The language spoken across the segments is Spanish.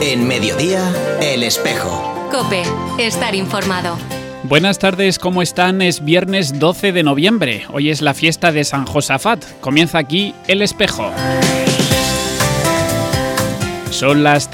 En Mediodía, El Espejo. COPE, estar informado. Buenas tardes, ¿cómo están? Es viernes 12 de noviembre. Hoy es la fiesta de San Josafat. Comienza aquí El Espejo. Son las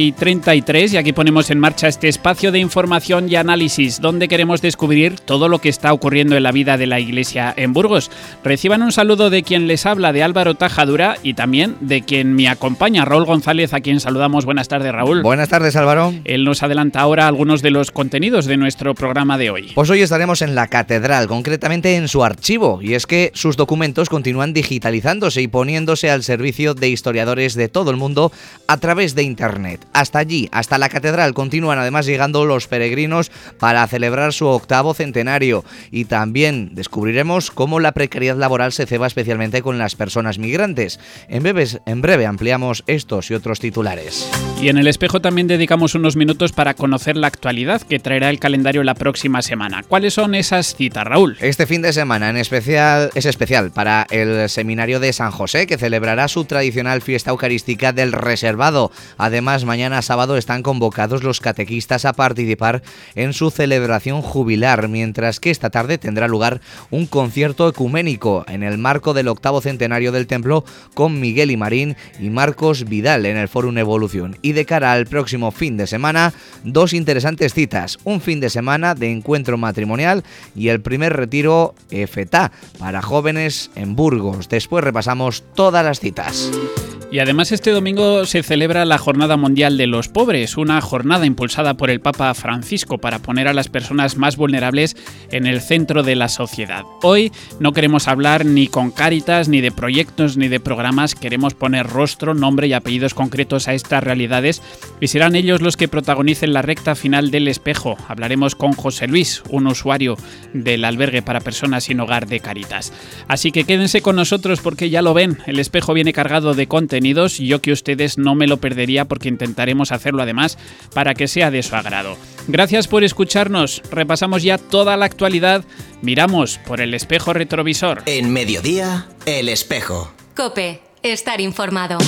13:33 y aquí ponemos en marcha este espacio de información y análisis donde queremos descubrir todo lo que está ocurriendo en la vida de la Iglesia en Burgos. Reciban un saludo de quien les habla, de Álvaro Tajadura, y también de quien me acompaña, Raúl González, a quien saludamos. Buenas tardes, Raúl. Buenas tardes, Álvaro. Él nos adelanta ahora algunos de los contenidos de nuestro programa de hoy. Pues hoy estaremos en la catedral, concretamente en su archivo, y es que sus documentos continúan digitalizándose y poniéndose al servicio de historiadores de todo el mundo a través de Internet. Hasta allí, hasta la catedral, continúan además llegando los peregrinos para celebrar su 8º centenario, y también descubriremos cómo la precariedad laboral se ceba especialmente con las personas migrantes. En breve ampliamos estos y otros titulares. Y en El Espejo también dedicamos unos minutos para conocer la actualidad que traerá el calendario la próxima semana. ¿Cuáles son esas citas, Raúl? Este fin de semana es especial para el Seminario de San José, que celebrará su tradicional fiesta eucarística del Reservado. Además, mañana sábado están convocados los catequistas a participar en su celebración jubilar, mientras que esta tarde tendrá lugar un concierto ecuménico en el marco del 8º centenario del templo con Miguel y Marín y Marcos Vidal en el Fórum Evolución. Y de cara al próximo fin de semana, dos interesantes citas: un fin de semana de encuentro matrimonial y el primer retiro EFETA para jóvenes en Burgos. Después repasamos todas las citas. Y además este domingo se celebra la Jornada Mundial de los Pobres, una jornada impulsada por el Papa Francisco para poner a las personas más vulnerables en el centro de la sociedad. Hoy no queremos hablar ni con Cáritas, ni de proyectos, ni de programas. Queremos poner rostro, nombre y apellidos concretos a estas realidades, y serán ellos los que protagonicen la recta final del Espejo. Hablaremos con José Luis, un usuario del albergue para personas sin hogar de Cáritas. Así que quédense con nosotros porque ya lo ven, El Espejo viene cargado de contenidos, y yo que ustedes no me lo perdería porque intentaremos hacerlo además para que sea de su agrado. Gracias por escucharnos. Repasamos ya toda la actualidad. Miramos por el espejo retrovisor. En Mediodía, El Espejo. COPE, estar informado.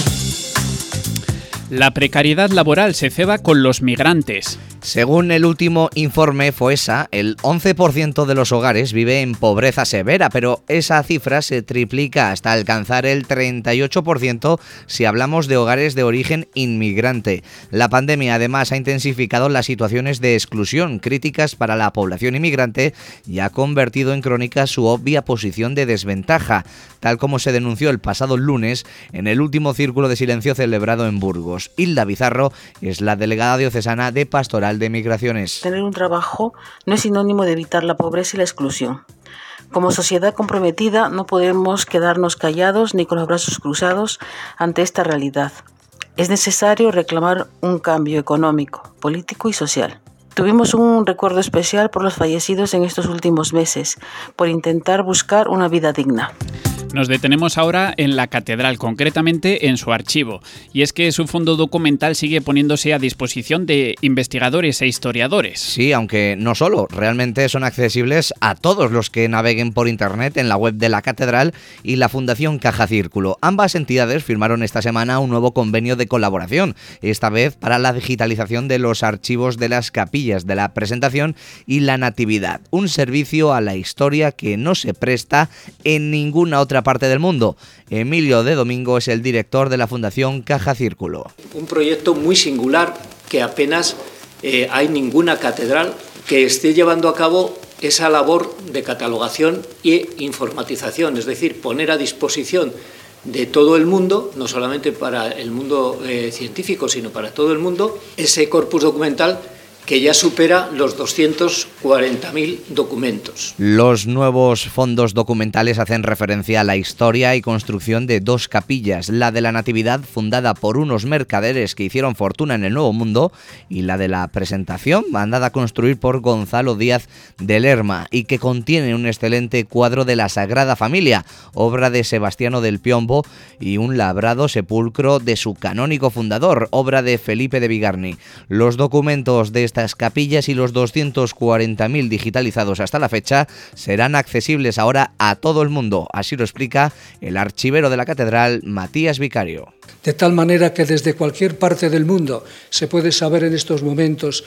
La precariedad laboral se ceba con los migrantes. Según el último informe FOESA, el 11% de los hogares vive en pobreza severa, pero esa cifra se triplica hasta alcanzar el 38% si hablamos de hogares de origen inmigrante. La pandemia además ha intensificado las situaciones de exclusión críticas para la población inmigrante y ha convertido en crónica su obvia posición de desventaja, tal como se denunció el pasado lunes en el último círculo de silencio celebrado en Burgos. Hilda Bizarro es la delegada diocesana de Pastoral de Migraciones. Tener un trabajo no es sinónimo de evitar la pobreza y la exclusión. Como sociedad comprometida no podemos quedarnos callados ni con los brazos cruzados ante esta realidad. Es necesario reclamar un cambio económico, político y social. Tuvimos un recuerdo especial por los fallecidos en estos últimos meses, por intentar buscar una vida digna. Nos detenemos ahora en la catedral, concretamente en su archivo. Y es que su fondo documental sigue poniéndose a disposición de investigadores e historiadores. Sí, aunque no solo, realmente son accesibles a todos los que naveguen por internet en la web de la catedral y la Fundación Caja Círculo. Ambas entidades firmaron esta semana un nuevo convenio de colaboración, esta vez para la digitalización de los archivos de las capillas de la Presentación y la Natividad. Un servicio a la historia que no se presta en ninguna otra parte del mundo. Emilio de Domingo es el director de la Fundación Caja Círculo. Un proyecto muy singular que apenas hay ninguna catedral que esté llevando a cabo esa labor de catalogación e informatización, es decir, poner a disposición de todo el mundo, no solamente para el mundo científico, sino para todo el mundo, ese corpus documental que ya supera los 240.000 documentos. Los nuevos fondos documentales hacen referencia a la historia y construcción de dos capillas, la de la Natividad, fundada por unos mercaderes que hicieron fortuna en el Nuevo Mundo, y la de la Presentación, mandada a construir por Gonzalo Díaz de Lerma, y que contiene un excelente cuadro de la Sagrada Familia, obra de Sebastiano del Piombo, y un labrado sepulcro de su canónigo fundador, obra de Felipe de Bigarny. Los documentos de estas capillas y los 240.000 digitalizados hasta la fecha serán accesibles ahora a todo el mundo. Así lo explica el archivero de la catedral, Matías Vicario. De tal manera que desde cualquier parte del mundo se puede saber en estos momentos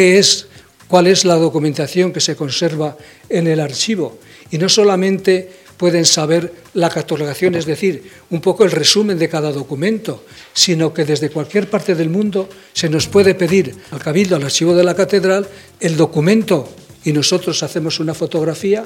cuál es la documentación que se conserva en el archivo. Y no solamente pueden saber la catalogación, es decir, un poco el resumen de cada documento, sino que desde cualquier parte del mundo se nos puede pedir al Cabildo, al archivo de la catedral, el documento y nosotros hacemos una fotografía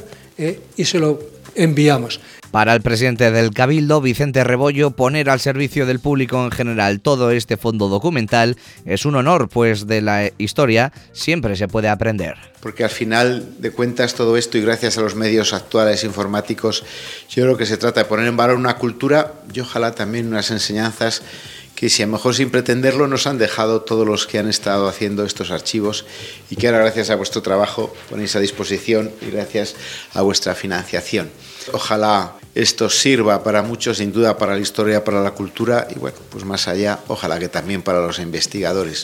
y se lo enviamos. Para el presidente del Cabildo, Vicente Rebollo, poner al servicio del público en general todo este fondo documental es un honor, pues de la historia siempre se puede aprender. Porque al final de cuentas todo esto, y gracias a los medios actuales informáticos, yo creo que se trata de poner en valor una cultura y ojalá también unas enseñanzas que, si a lo mejor sin pretenderlo, nos han dejado todos los que han estado haciendo estos archivos y que ahora, gracias a vuestro trabajo, ponéis a disposición y gracias a vuestra financiación. Ojalá esto sirva para muchos, sin duda para la historia, para la cultura y, bueno, pues más allá, ojalá que también para los investigadores.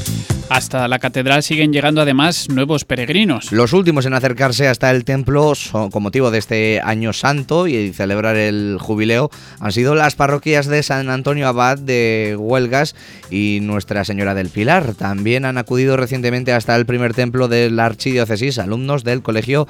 Hasta la catedral siguen llegando además nuevos peregrinos. Los últimos en acercarse hasta el templo con motivo de este año santo y celebrar el jubileo han sido las parroquias de San Antonio Abad de Huelgas y Nuestra Señora del Pilar. También han acudido recientemente hasta el primer templo de la archidiócesis alumnos del Colegio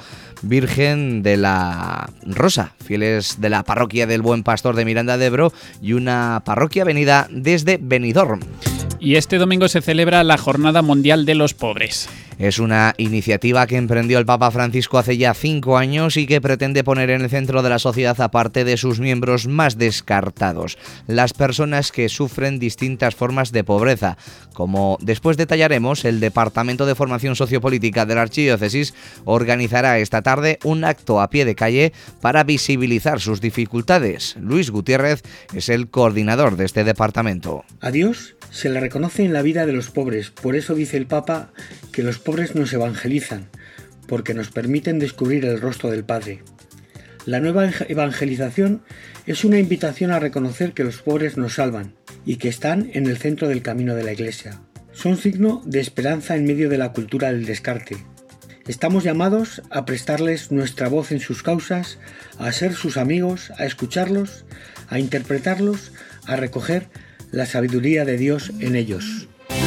Virgen de la Rosa, fieles de la parroquia del Buen Pastor de Miranda de Ebro y una parroquia venida desde Benidorm. Y este domingo se celebra la Jornada Mundial de los Pobres. Es una iniciativa que emprendió el Papa Francisco hace ya 5 años y que pretende poner en el centro de la sociedad a parte de sus miembros más descartados, las personas que sufren distintas formas de pobreza. Como después detallaremos, el Departamento de Formación Sociopolítica de la Archidiócesis organizará esta tarde un acto a pie de calle para visibilizar sus dificultades. Luis Gutiérrez es el coordinador de este departamento. A Dios se le reconoce en la vida de los pobres, por eso dice el Papa que los pobres nos evangelizan, porque nos permiten descubrir el rostro del Padre. La nueva evangelización es una invitación a reconocer que los pobres nos salvan y que están en el centro del camino de la Iglesia. Son signo de esperanza en medio de la cultura del descarte. Estamos llamados a prestarles nuestra voz en sus causas, a ser sus amigos, a escucharlos, a interpretarlos, a recoger la sabiduría de Dios en ellos.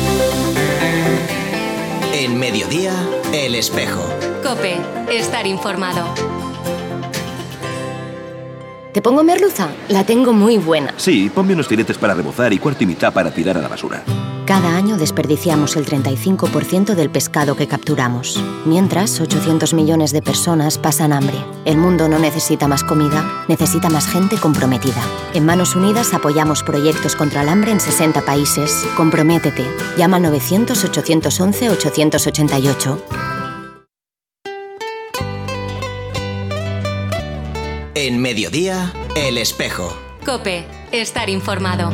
En Mediodía, El Espejo. COPE. Estar informado. ¿Te pongo merluza? La tengo muy buena. Sí, ponme unos filetes para rebozar y cuarto y mitad para tirar a la basura. Cada año desperdiciamos el 35% del pescado que capturamos. Mientras, 800 millones de personas pasan hambre. El mundo no necesita más comida, necesita más gente comprometida. En Manos Unidas apoyamos proyectos contra el hambre en 60 países. Comprométete. Llama al 900-811-888. En Mediodía, El Espejo. COPE. Estar informado.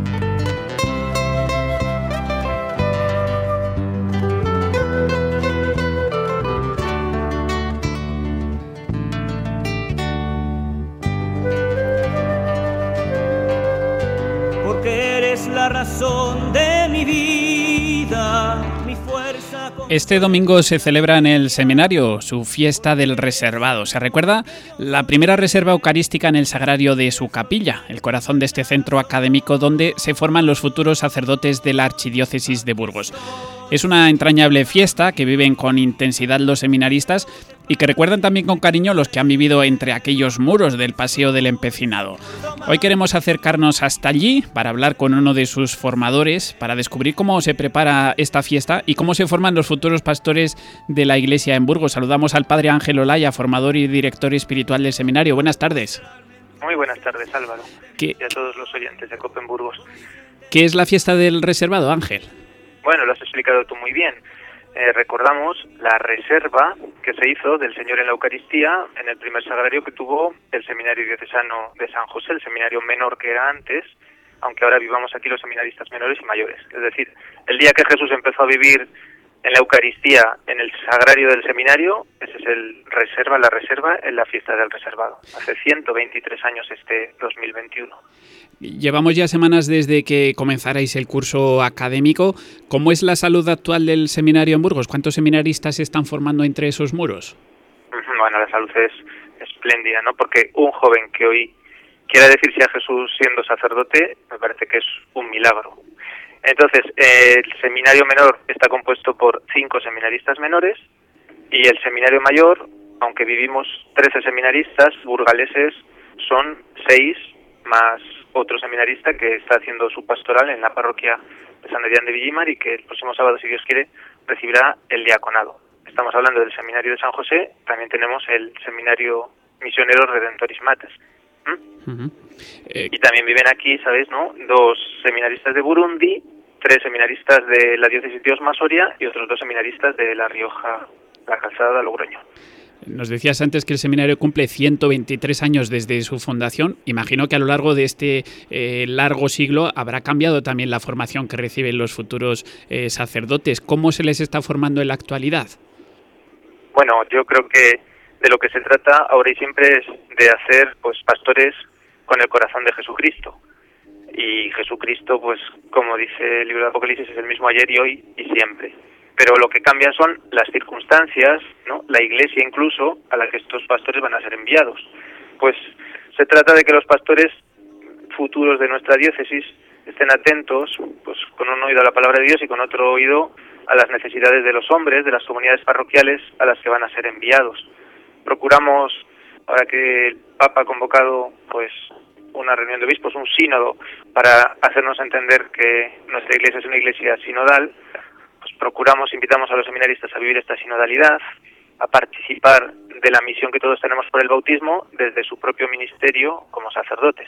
Porque eres la razón de mi vida, mi fuerza. Este domingo se celebra en el seminario su fiesta del reservado. Se recuerda la primera reserva eucarística en el sagrario de su capilla, el corazón de este centro académico donde se forman los futuros sacerdotes de la archidiócesis de Burgos. Es una entrañable fiesta que viven con intensidad los seminaristas y que recuerdan también con cariño los que han vivido entre aquellos muros del Paseo del Empecinado. Hoy queremos acercarnos hasta allí para hablar con uno de sus formadores, para descubrir cómo se prepara esta fiesta y cómo se forman los futuros pastores de la Iglesia en Burgos. Saludamos al padre Ángel Olaya, formador y director espiritual del seminario. Buenas tardes. Muy buenas tardes, Álvaro, y a todos los oyentes de COPE en Burgos. ¿Qué es la fiesta del reservado, Ángel? Bueno, lo has explicado tú muy bien. Recordamos la reserva que se hizo del Señor en la Eucaristía en el primer sagrario que tuvo el Seminario Diocesano de San José, el seminario menor que era antes, aunque ahora vivamos aquí los seminaristas menores y mayores. Es decir, el día que Jesús empezó a vivir en la Eucaristía, en el sagrario del seminario. Ese es la reserva en la fiesta del reservado. Hace 123 años este 2021. Llevamos ya semanas desde que comenzarais el curso académico. ¿Cómo es la salud actual del seminario en Burgos? ¿Cuántos seminaristas se están formando entre esos muros? Bueno, la salud es espléndida, ¿no? Porque un joven que hoy quiera decirse a Jesús siendo sacerdote, me parece que es un milagro. Entonces, el seminario menor está compuesto por 5 seminaristas menores y el seminario mayor, aunque vivimos 13 seminaristas burgaleses, son 6 más otro seminarista que está haciendo su pastoral en la parroquia de San Adrián de Villimar y que el próximo sábado, si Dios quiere, recibirá el diaconado. Estamos hablando del seminario de San José, también tenemos el seminario misionero Redentoris Mater. Y también viven aquí, ¿sabéis, no? 2 seminaristas de Burundi, 3 seminaristas de la diócesis de Osma Soria y otros 2 seminaristas de La Rioja, La Calzada, Logroño. Nos decías antes que el seminario cumple 123 años desde su fundación. Imagino que a lo largo de este largo siglo habrá cambiado también la formación que reciben los futuros sacerdotes. ¿Cómo se les está formando en la actualidad? Bueno, yo creo que de lo que se trata ahora y siempre es de hacer pues pastores con el corazón de Jesucristo. Y Jesucristo, pues como dice el libro de Apocalipsis, es el mismo ayer y hoy y siempre. Pero lo que cambia son las circunstancias, ¿no? La Iglesia incluso, a la que estos pastores van a ser enviados. Pues se trata de que los pastores futuros de nuestra diócesis estén atentos, pues con un oído a la palabra de Dios y con otro oído a las necesidades de los hombres, de las comunidades parroquiales a las que van a ser enviados. Procuramos, ahora que el Papa ha convocado pues una reunión de obispos, un sínodo, para hacernos entender que nuestra iglesia es una iglesia sinodal, pues invitamos a los seminaristas a vivir esta sinodalidad, a participar de la misión que todos tenemos por el bautismo desde su propio ministerio como sacerdotes.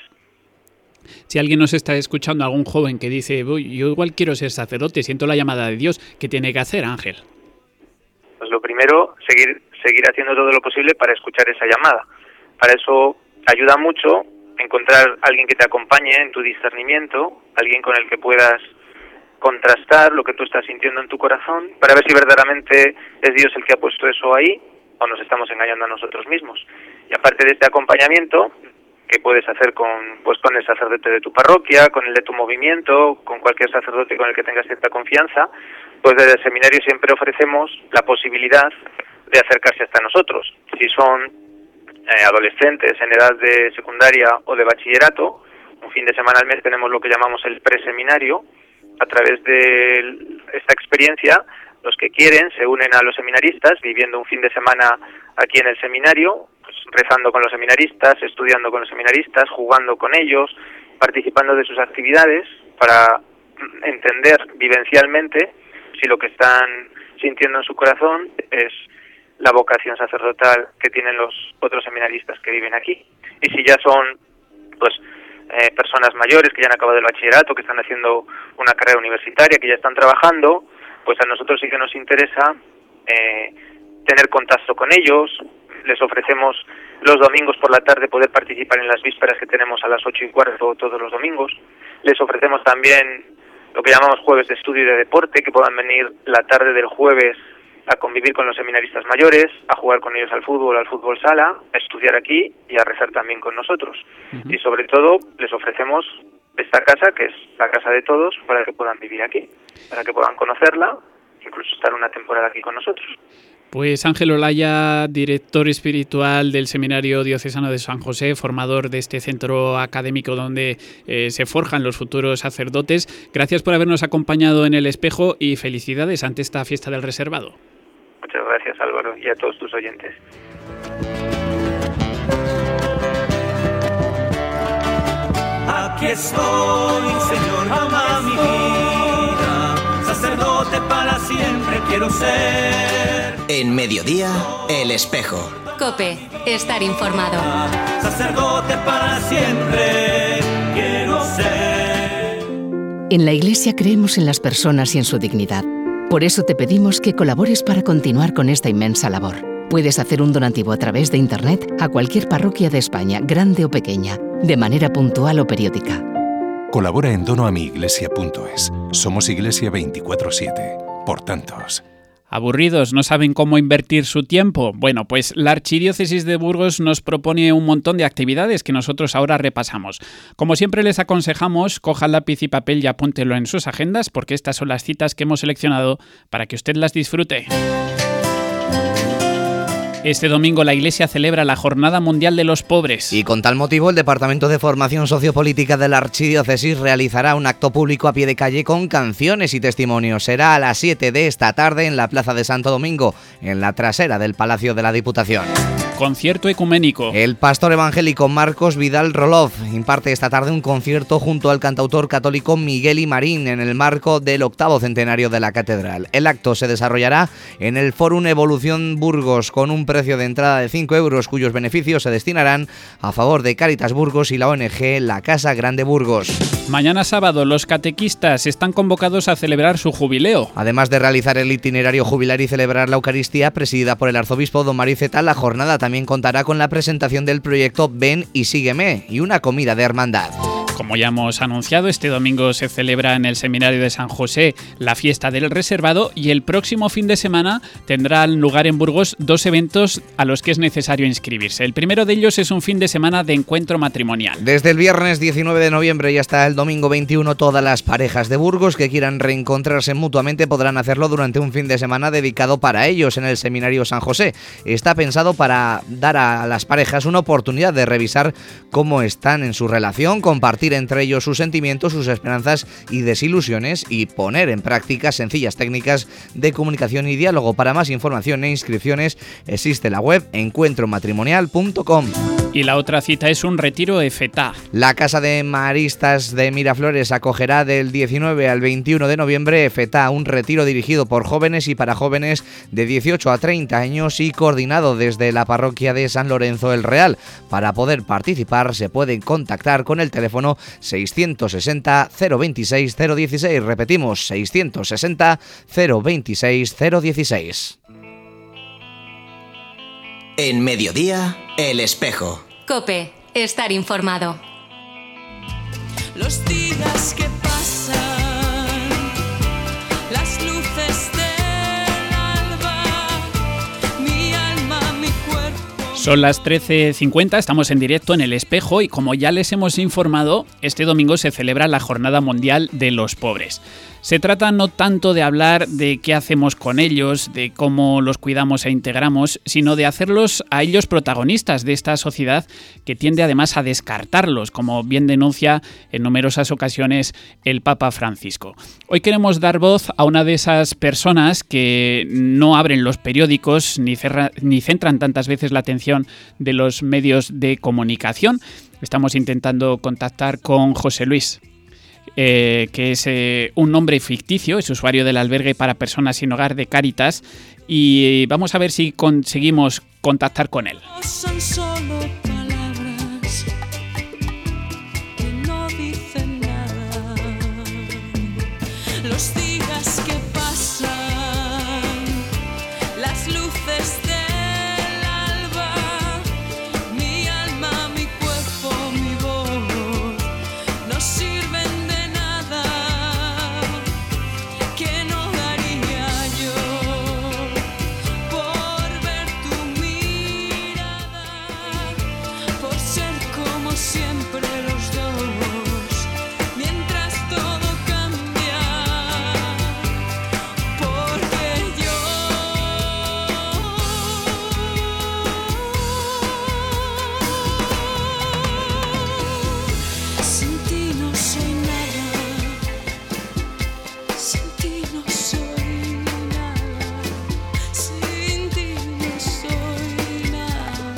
Si alguien nos está escuchando, algún joven que dice, yo igual quiero ser sacerdote, siento la llamada de Dios, ¿qué tiene que hacer, Ángel? Pues lo primero, seguir haciendo todo lo posible para escuchar esa llamada. Para eso ayuda mucho encontrar a alguien que te acompañe en tu discernimiento, alguien con el que puedas contrastar lo que tú estás sintiendo en tu corazón, para ver si verdaderamente es Dios el que ha puesto eso ahí o nos estamos engañando a nosotros mismos. Y aparte de este acompañamiento, que puedes hacer con el sacerdote de tu parroquia, con el de tu movimiento, con cualquier sacerdote con el que tengas cierta confianza, pues desde el seminario siempre ofrecemos la posibilidad de acercarse hasta nosotros. Si son adolescentes en edad de secundaria o de bachillerato, un fin de semana al mes tenemos lo que llamamos el preseminario. A través de esta experiencia, los que quieren se unen a los seminaristas, viviendo un fin de semana aquí en el seminario, pues rezando con los seminaristas, estudiando con los seminaristas, jugando con ellos, participando de sus actividades para entender vivencialmente si lo que están sintiendo en su corazón es la vocación sacerdotal que tienen los otros seminaristas que viven aquí. Y si ya son personas mayores que ya han acabado el bachillerato, que están haciendo una carrera universitaria, que ya están trabajando, pues a nosotros sí que nos interesa tener contacto con ellos. Les ofrecemos los domingos por la tarde poder participar en las vísperas que tenemos a las 8:15 todos los domingos. Les ofrecemos también lo que llamamos jueves de estudio y de deporte, que puedan venir la tarde del jueves a convivir con los seminaristas mayores, a jugar con ellos al fútbol sala, a estudiar aquí y a rezar también con nosotros. Y sobre todo les ofrecemos esta casa, que es la casa de todos, para que puedan vivir aquí, para que puedan conocerla, incluso estar una temporada aquí con nosotros. Pues Ángel Olaya, director espiritual del Seminario Diocesano de San José, formador de este centro académico donde se forjan los futuros sacerdotes. Gracias por habernos acompañado en El Espejo y felicidades ante esta fiesta del reservado. Muchas gracias, Álvaro, y a todos tus oyentes. Aquí estoy, Señor, ama mi vida, sacerdote para siempre quiero ser. En Mediodía, El Espejo. COPE, estar informado. Sacerdote para siempre quiero ser. En la Iglesia creemos en las personas y en su dignidad. Por eso te pedimos que colabores para continuar con esta inmensa labor. Puedes hacer un donativo a través de Internet a cualquier parroquia de España, grande o pequeña, de manera puntual o periódica. Colabora en donoamiiglesia.es. Somos Iglesia 24/7. Por tantos. ¿Aburridos? ¿No saben cómo invertir su tiempo? Bueno, pues la Archidiócesis de Burgos nos propone un montón de actividades que nosotros ahora repasamos. Como siempre les aconsejamos, cojan lápiz y papel y apúntelo en sus agendas, porque estas son las citas que hemos seleccionado para que usted las disfrute. Este domingo la Iglesia celebra la Jornada Mundial de los Pobres. Y con tal motivo, el Departamento de Formación Sociopolítica de la Archidiócesis realizará un acto público a pie de calle con canciones y testimonios. Será a las 7 de esta tarde en la Plaza de Santo Domingo, en la trasera del Palacio de la Diputación. Concierto ecuménico. El pastor evangélico Marcos Vidal Roloz imparte esta tarde un concierto junto al cantautor católico Miguel I. Marín en el marco del 8º centenario de la catedral. El acto se desarrollará en el Fórum Evolución Burgos con un precio de entrada de 5 euros, cuyos beneficios se destinarán a favor de Cáritas Burgos y la ONG La Casa Grande Burgos. Mañana sábado los catequistas están convocados a celebrar su jubileo. Además de realizar el itinerario jubilar y celebrar la Eucaristía presidida por el arzobispo don Mario Zeta, la jornada también contará con la presentación del proyecto Ven y Sígueme y una comida de hermandad. Como ya hemos anunciado, este domingo se celebra en el Seminario de San José la fiesta del Reservado y el próximo fin de semana tendrán lugar en Burgos 2 eventos a los que es necesario inscribirse. El primero de ellos es un fin de semana de encuentro matrimonial. Desde el viernes 19 de noviembre y hasta el domingo 21, todas las parejas de Burgos que quieran reencontrarse mutuamente podrán hacerlo durante un fin de semana dedicado para ellos en el Seminario San José. Está pensado para dar a las parejas una oportunidad de revisar cómo están en su relación, compartir entre ellos sus sentimientos, sus esperanzas y desilusiones y poner en práctica sencillas técnicas de comunicación y diálogo. Para más información e inscripciones existe la web encuentromatrimonial.com. Y la otra cita es un retiro EFETA. La Casa de Maristas de Miraflores acogerá del 19 al 21 de noviembre EFETA, un retiro dirigido por jóvenes y para jóvenes de 18 a 30 años y coordinado desde la parroquia de San Lorenzo el Real. Para poder participar se pueden contactar con el teléfono 660 026 016. Repetimos, 660 026 016. En Mediodía, El Espejo. COPE, estar informado. Los días que pasan, las luces del alba, mi alma, mi cuerpo. Son las 13:50, estamos en directo en El Espejo y como ya les hemos informado, este domingo se celebra la Jornada Mundial de los Pobres. Se trata no tanto de hablar de qué hacemos con ellos, de cómo los cuidamos e integramos, sino de hacerlos a ellos protagonistas de esta sociedad que tiende además a descartarlos, como bien denuncia en numerosas ocasiones el Papa Francisco. Hoy queremos dar voz a una de esas personas que no abren los periódicos ni centran tantas veces la atención de los medios de comunicación. Estamos intentando contactar con José Luis, que es un nombre ficticio, es usuario del albergue para personas sin hogar de Cáritas, y vamos a ver si conseguimos contactar con él. Son solo palabras que no dicen nada. Los días que pasan, las luces del alba, mi alma, mi cuerpo, mi voz, no sirven de nada. Que no daría yo por ver tu mirada, por ser como siempre los dos, mientras todo cambia, porque yo sin ti no soy nada, sin ti no soy nada, sin ti no soy nada.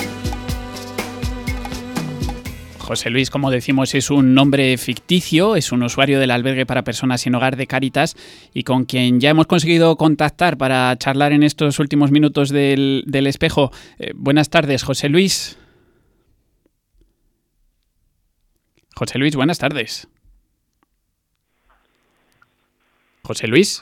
José Luis, como decimos, es un nombre ficticio, es un usuario del albergue para personas sin hogar de Cáritas y con quien ya hemos conseguido contactar para charlar en estos últimos minutos del Espejo. Buenas tardes, José Luis. José Luis, buenas tardes. José Luis.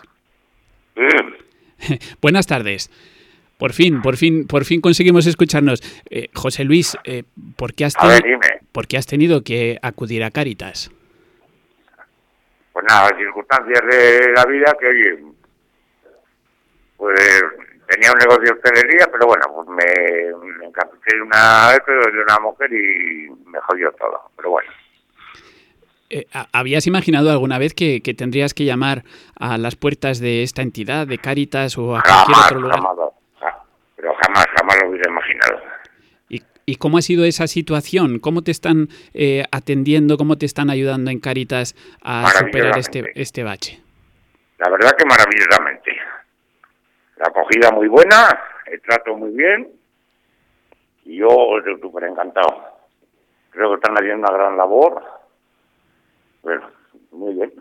Buenas tardes. Por fin conseguimos escucharnos. José Luis, ¿por qué has tenido que acudir a Cáritas? Pues nada, circunstancias de la vida que, oye, pues tenía un negocio de hostelería, pero bueno, pues me encapriché de una mujer y me jodió todo, pero bueno. ¿Habías imaginado alguna vez que tendrías que llamar a las puertas de esta entidad, de Cáritas o a cualquier otro lugar? Pero jamás lo hubiera imaginado. ¿Y cómo ha sido esa situación? ¿Cómo te están atendiendo, cómo te están ayudando en Cáritas a superar este bache? La verdad que maravillosamente. La acogida muy buena, el trato muy bien y yo estoy súper encantado. Creo que están haciendo una gran labor. Bueno, muy bien.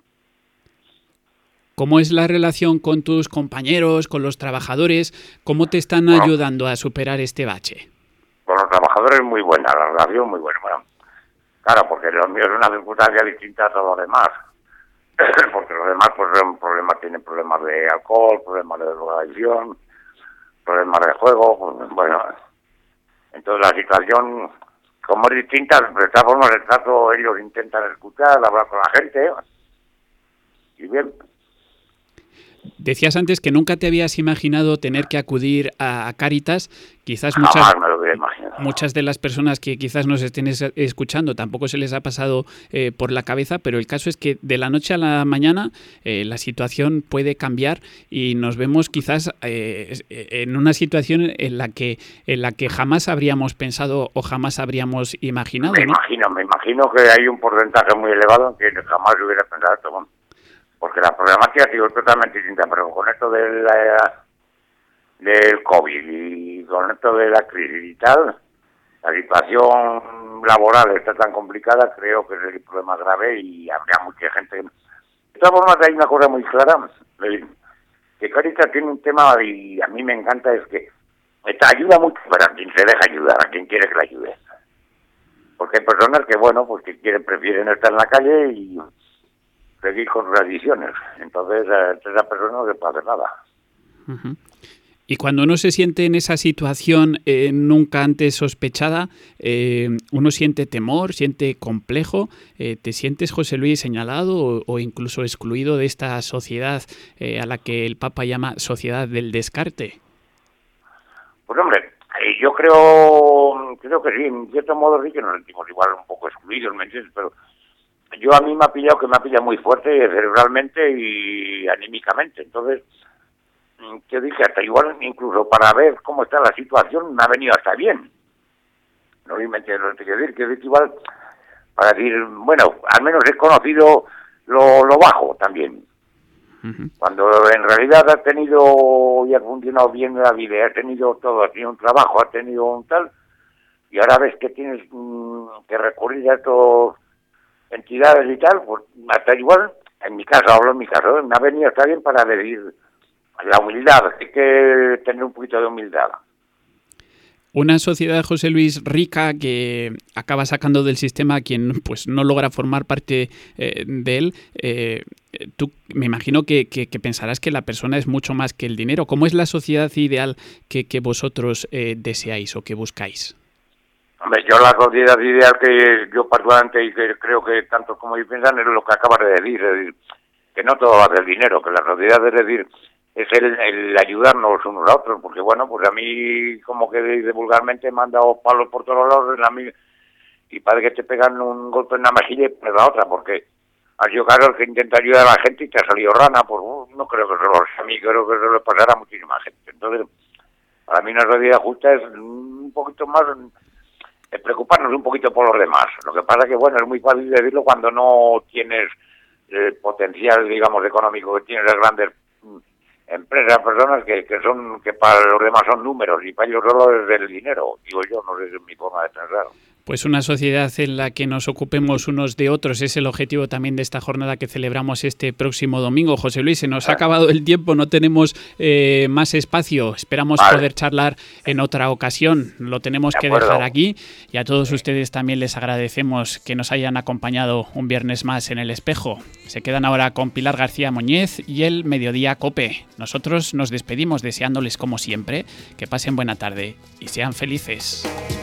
¿Cómo es la relación con tus compañeros, con los trabajadores? ¿Cómo te están ayudando a superar este bache? Con los trabajadores muy buena, la relación muy buena. Bueno, claro, porque los míos es una circunstancia distinta a todos los demás. Porque los demás pues tienen problemas de alcohol, problemas de drogadicción, problemas de juego, pues, bueno. Entonces la situación, como es distinta, de todas formas el trato, ellos intentan escuchar, hablar con la gente, y bien. Decías antes que nunca te habías imaginado tener que acudir a Cáritas. Quizás Jamás me lo hubiera imaginado. muchas de las personas que quizás nos estén escuchando tampoco se les ha pasado por la cabeza, pero el caso es que de la noche a la mañana la situación puede cambiar y nos vemos quizás en una situación en la que jamás habríamos pensado o jamás habríamos imaginado, ¿no? Me imagino que hay un porcentaje muy elevado en que jamás hubiera pensado esto, ¿no? Porque la problemática es totalmente distinta, pero con esto del COVID y con esto de la crisis y tal, la situación laboral está tan complicada, creo que es el problema grave y habría mucha gente. De todas formas, hay una cosa muy clara, que Cáritas tiene un tema y a mí me encanta, es que ayuda mucho, pero a quien se deja ayudar, a quien quiere que la ayude. Porque hay personas que, bueno, pues que prefieren estar en la calle y seguir con tradiciones. Entonces, esa persona no se puede hacer nada. Uh-huh. Y cuando uno se siente en esa situación nunca antes sospechada, uno siente temor, siente complejo. ¿Te sientes, José Luis, señalado o incluso excluido de esta sociedad a la que el Papa llama sociedad del descarte? Pues hombre, yo creo que sí, en cierto modo sí que nos sentimos igual un poco excluidos, ¿me entiendes? Pero a mí me ha pillado muy fuerte cerebralmente y anímicamente. Entonces, yo dije, hasta igual, incluso para ver cómo está la situación, me ha venido hasta bien. No me entiendo lo que quiero decir, que igual, para decir, bueno, al menos he conocido lo bajo también. Uh-huh. Cuando en realidad ha tenido y ha funcionado bien la vida, ha tenido todo, ha tenido un trabajo, ha tenido un tal, y ahora ves que tienes que recurrir a estos entidades y tal, pues hasta igual, me ha venido hasta bien para decir la humildad, hay que tener un poquito de humildad. Una sociedad, José Luis, rica que acaba sacando del sistema a quien pues no logra formar parte de él. Tú me imagino que pensarás que la persona es mucho más que el dinero. ¿Cómo es la sociedad ideal que vosotros deseáis o que buscáis? Hombre, yo la sociedad ideal que yo particularmente y que creo que tantos como yo piensan es lo que acabas de decir, es decir, que no todo va del dinero, que la sociedad es decir, es el ayudarnos unos a otros, porque bueno, pues a mí como que vulgarmente me han dado palos por todos lados y parece que te pegan un golpe en la mejilla y pones la otra, porque ha sido claro que intenta ayudar a la gente y te ha salido rana, pues no creo que a mí creo que eso le pasará a muchísima gente. Entonces, para mí una sociedad justa es un poquito más preocuparnos un poquito por los demás. Lo que pasa es que, bueno, es muy fácil decirlo cuando no tienes el potencial, digamos, económico que tienes las grandes empresas, personas que para los demás son números y para ellos solo es el dinero. Digo yo, no sé, es mi forma de pensar. Pues una sociedad en la que nos ocupemos unos de otros es el objetivo también de esta jornada que celebramos este próximo domingo. José Luis, se nos ha acabado el tiempo, no tenemos más espacio. Esperamos poder charlar en otra ocasión. Lo tenemos que dejar aquí y a todos ustedes también les agradecemos que nos hayan acompañado un viernes más en El Espejo. Se quedan ahora con Pilar García Muñez y el Mediodía COPE. Nosotros nos despedimos deseándoles, como siempre, que pasen buena tarde y sean felices.